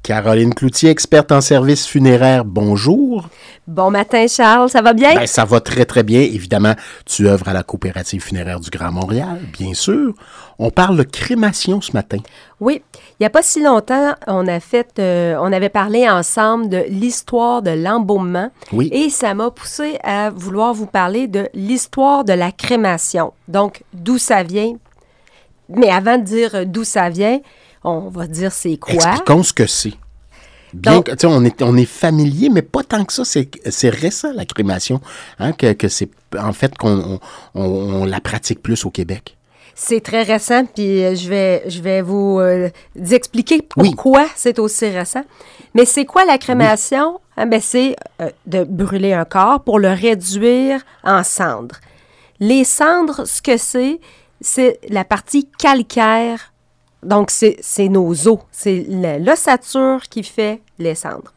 Caroline Cloutier, experte en services funéraires, bonjour. Bon matin, Charles, ça va bien? Ben, ça va très, très bien. Évidemment, tu œuvres à la Coopérative funéraire du Grand Montréal, bien sûr. On parle de crémation ce matin. Oui, il n'y a pas si longtemps, on avait parlé ensemble de l'histoire de l'embaumement. Oui. Et ça m'a poussé à vouloir vous parler de l'histoire de la crémation. Donc, d'où ça vient. Mais avant de dire d'où ça vient, on va dire c'est quoi. Expliquons ce que c'est. Bien que, tu sais, on est familier, mais pas tant que ça. C'est récent, la crémation, hein, que c'est, en fait, on la pratique plus au Québec. C'est très récent, puis je vais vous expliquer pourquoi c'est aussi récent. Mais c'est quoi la crémation? Oui. Ah, ben, c'est de brûler un corps pour le réduire en cendres. Les cendres, ce que c'est la partie calcaire. Donc, c'est nos os. C'est l'ossature qui fait les cendres.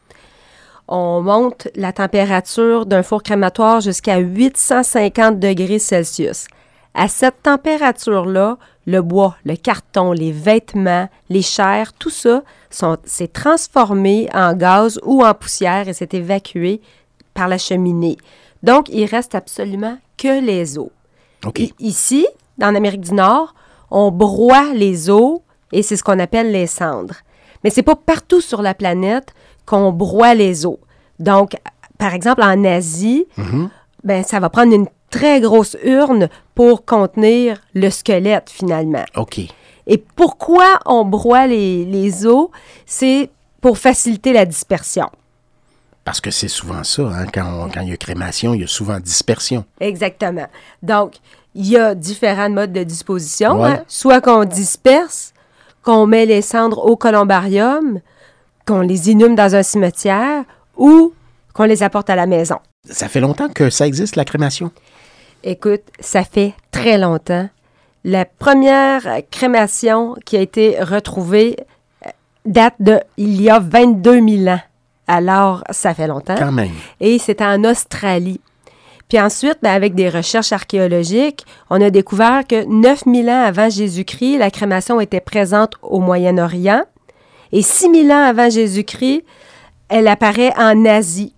On monte la température d'un four crématoire jusqu'à 850 degrés Celsius. À cette température-là, le bois, le carton, les vêtements, les chairs, tout ça, c'est transformé en gaz ou en poussière et c'est évacué par la cheminée. Donc, il reste absolument que les os. Okay. Ici, en Amérique du Nord, on broie les os et c'est ce qu'on appelle les cendres. Mais c'est pas partout sur la planète qu'on broie les os. Donc, par exemple, en Asie, ben, ça va prendre une très grosse urne pour contenir le squelette, finalement. OK. Et pourquoi on broie les os? C'est pour faciliter la dispersion. Parce que c'est souvent ça, hein, quand il y a crémation, il y a souvent dispersion. Exactement. Donc, il y a différents modes de disposition. Ouais. Hein? Soit qu'on disperse, qu'on met les cendres au columbarium, qu'on les inhume dans un cimetière ou qu'on les apporte à la maison. Ça fait longtemps que ça existe, la crémation? Écoute, ça fait très longtemps. La première crémation qui a été retrouvée date il y a 22 000 ans. Alors, ça fait longtemps. Quand même. Et c'était en Australie. Puis ensuite, ben, avec des recherches archéologiques, on a découvert que 9000 ans avant Jésus-Christ, la crémation était présente au Moyen-Orient. Et 6000 ans avant Jésus-Christ, elle apparaît en Asie.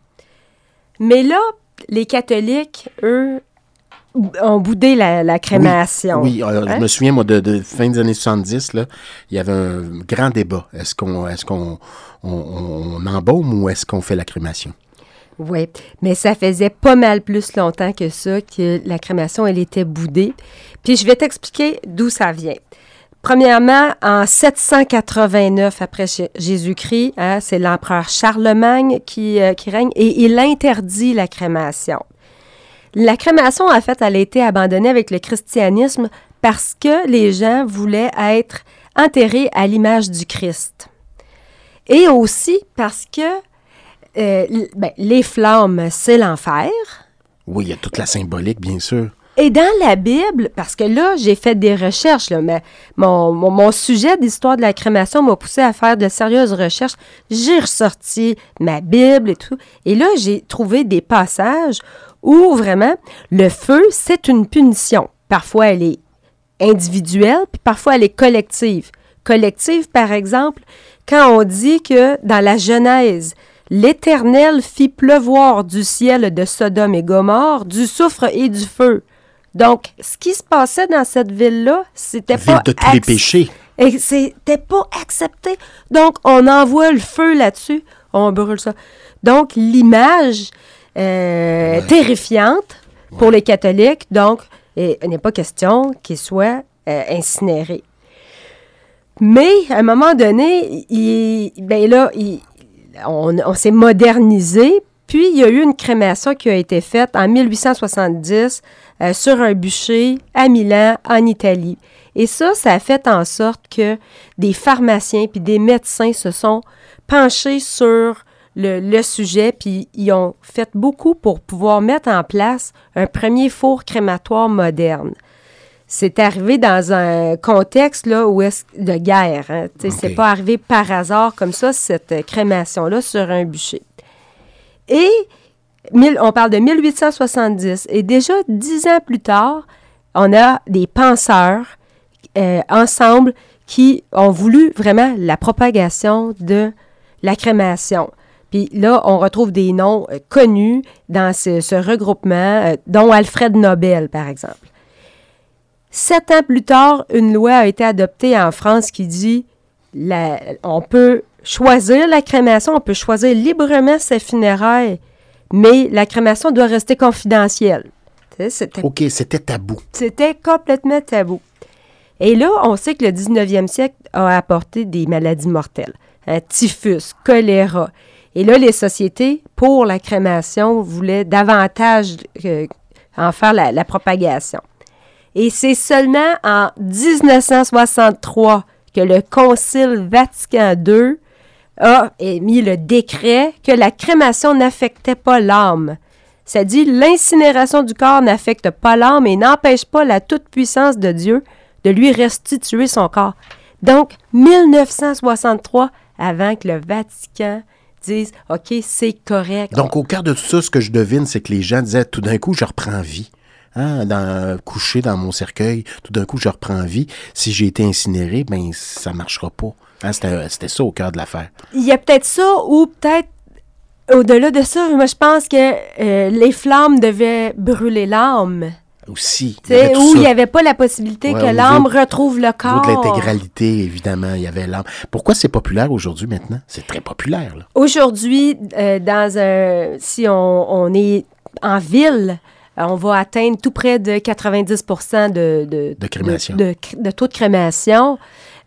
Mais là, les catholiques, eux, ont boudé la crémation. Oui, je me souviens, moi, de fin des années 70, là, il y avait un grand débat. Est-ce qu'on embaume ou est-ce qu'on fait la crémation? Oui, mais ça faisait pas mal plus longtemps que ça que la crémation, elle était boudée. Puis je vais t'expliquer d'où ça vient. Premièrement, en 789 après Jésus-Christ, hein, c'est l'empereur Charlemagne qui règne et il interdit la crémation. La crémation, en fait, elle a été abandonnée avec le christianisme parce que les gens voulaient être enterrés à l'image du Christ. Et aussi parce que les flammes, c'est l'enfer. Oui, il y a toute la symbolique, bien sûr. Et dans la Bible, parce que là, j'ai fait des recherches, là, mais mon sujet d'histoire de la crémation m'a poussé à faire de sérieuses recherches. J'ai ressorti ma Bible et tout. Et là, j'ai trouvé des passages où vraiment, le feu, c'est une punition. Parfois, elle est individuelle, puis parfois, elle est collective. Collective, par exemple, quand on dit que dans la Genèse, l'Éternel fit pleuvoir du ciel de Sodome et Gomorrhe du soufre et du feu. Donc, ce qui se passait dans cette ville-là, c'était pas... Ville de tous les péchés. Et c'était pas accepté. Donc, on envoie le feu là-dessus, on brûle ça. Donc, l'image terrifiante pour les catholiques, donc, il n'est pas question qu'il soit incinéré. Mais, à un moment donné, on s'est modernisé, puis il y a eu une crémation qui a été faite en 1870 sur un bûcher à Milan, en Italie. Et ça a fait en sorte que des pharmaciens puis des médecins se sont penchés sur le sujet, puis ils ont fait beaucoup pour pouvoir mettre en place un premier four crématoire moderne. C'est arrivé dans un contexte là, de guerre. Hein. Okay. C'est pas arrivé par hasard comme ça, cette crémation-là, sur un bûcher. Et on parle de 1870. Et déjà 10 ans plus tard, on a des penseurs ensemble qui ont voulu vraiment la propagation de la crémation. Puis là, on retrouve des noms connus dans ce regroupement, dont Alfred Nobel, par exemple. 7 ans plus tard, une loi a été adoptée en France qui dit on peut choisir la crémation, on peut choisir librement ses funérailles, mais la crémation doit rester confidentielle. C'était tabou. C'était complètement tabou. Et là, on sait que le 19e siècle a apporté des maladies mortelles. Typhus, choléra. Et là, les sociétés, pour la crémation, voulaient davantage en faire la propagation. Et c'est seulement en 1963 que le Concile Vatican II a émis le décret que la crémation n'affectait pas l'âme. Ça dit, l'incinération du corps n'affecte pas l'âme et n'empêche pas la toute-puissance de Dieu de lui restituer son corps. Donc, 1963, avant que le Vatican dise « OK, c'est correct ». Donc, au cœur de tout ça, ce que je devine, c'est que les gens disaient « Tout d'un coup, je reprends vie. » Couché dans mon cercueil, tout d'un coup, je reprends vie. Si j'ai été incinéré, bien, ça ne marchera pas. C'était ça au cœur de l'affaire. Il y a peut-être ça, ou peut-être, au-delà de ça, moi, je pense que les flammes devaient brûler l'âme. Aussi. Il n'y avait pas la possibilité que l'âme retrouve le corps. De l'intégralité, évidemment, il y avait l'âme. Pourquoi c'est populaire aujourd'hui, maintenant? C'est très populaire, là. Aujourd'hui, si on est en ville, on va atteindre tout près de 90% de crémation. De taux de crémation.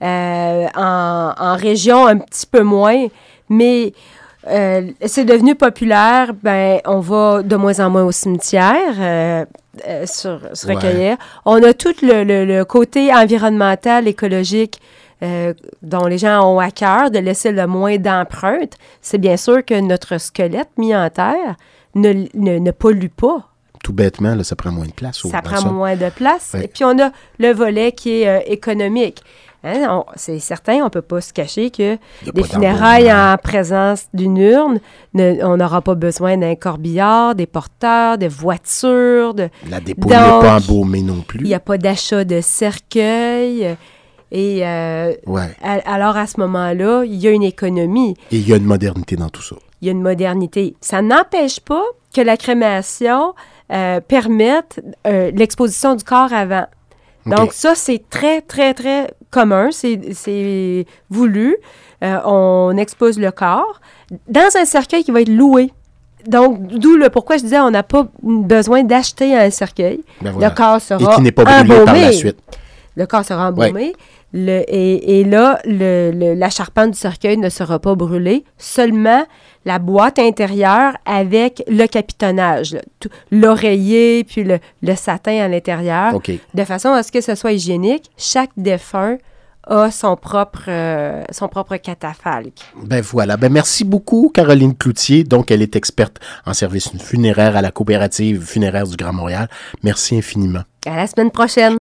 En région, un petit peu moins. Mais c'est devenu populaire. On va de moins en moins au cimetière se recueillir. On a tout le côté environnemental, écologique, dont les gens ont à cœur de laisser le moins d'empreintes. C'est bien sûr que notre squelette mis en terre ne pollue pas. Tout bêtement, là, ça prend moins de place. Ça prend moins de place. Oui. Et puis, on a le volet qui est économique. C'est certain, on ne peut pas se cacher que des funérailles en présence d'une urne, on n'aura pas besoin d'un corbillard, des porteurs, des voitures. La dépouille n'est pas embaumée non plus. Il n'y a pas d'achat de cercueil. Et alors, à ce moment-là, il y a une économie. Et il y a une modernité dans tout ça. Il y a une modernité. Ça n'empêche pas que la crémation permette l'exposition du corps avant. Donc, ça, c'est très, très, très commun. C'est voulu. On expose le corps dans un cercueil qui va être loué. Donc, d'où le pourquoi je disais on n'a pas besoin d'acheter un cercueil. Voilà. Le corps sera embaumé. Et qui n'est pas brûlé par la suite. Le corps sera embaumé. Et là, la charpente du cercueil ne sera pas brûlée. Seulement la boîte intérieure avec le capitonnage, l'oreiller puis le satin à l'intérieur, de façon à ce que ce soit hygiénique. Chaque défunt a son propre catafalque. Voilà. Merci beaucoup, Caroline Cloutier. Donc, elle est experte en service funéraire à la coopérative funéraire du Grand Montréal. Merci infiniment. À la semaine prochaine.